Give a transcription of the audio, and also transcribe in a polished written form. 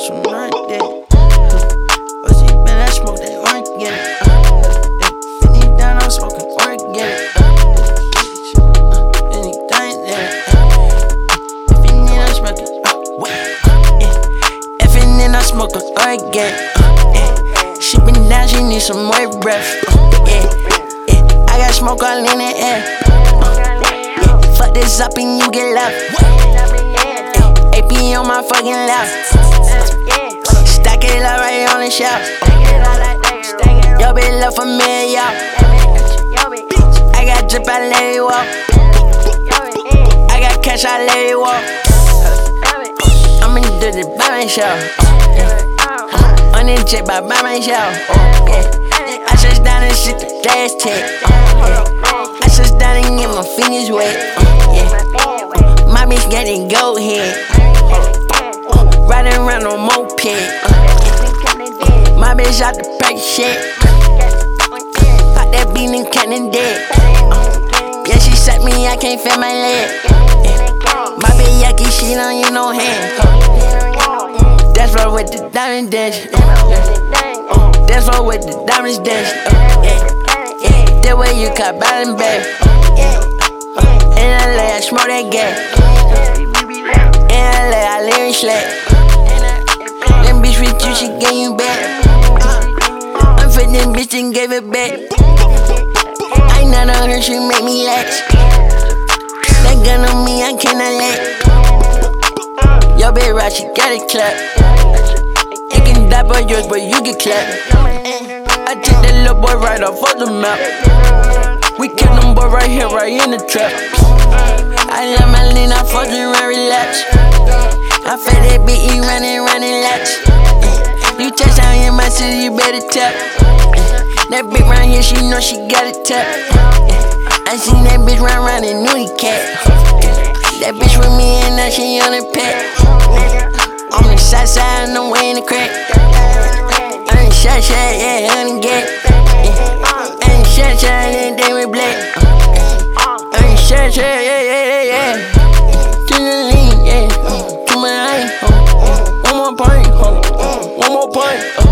some night there. What's he been? I smoke that organic. Anything down, I'm smoking organic. Anything there. If you need, I'm smoking. If you need, I'm smoking organic. She been down, she need some more breath. I got smoke all in the air. Fuck this up and you get left. AP on my fucking left. Stack it up right on the shelf. Yo, bitch, love for me, yo. I got drip, I let it walk. I got cash, I let it walk. I'm in the by myself. On this jet by myself. I just down and shit the gas tag. I just down and get my fingers wet. My bitch getting gold head. Riding around on moped. My bitch out the pack shit. Pop that bean and cannon dead. Yeah, she set me, I can't feel my leg. My bitch yucky, she don't use no hand. That's right with the diamond dash. That's right with the diamonds dash. That way you caught bottom back. In LA, I smoke that gas. In LA, I live in slack. Them bitch with you, she gave you back. I'm fit them bitch and gave it back. I ain't not on her, she make me lax. That gun on me, I cannot let. Yo, bitch, right, she got it clap. You can die by yours, but you get clapped. I took that little boy right off of the map. We kill them boy right here, right in the trap. I let my lean, I fuck you and relax. I feel that beat, you running laps. You touch down in my city, you better tap. That bitch round here, she know she got it tap. I seen that bitch round in Nudie Cat. That bitch with me and now she on the pet. On the side side, no way in the crack. I ain't shot, yeah, I ain't get. I ain't shot, and they with black. I ain't shot, yeah. To the lean, yeah. To my line, one more point.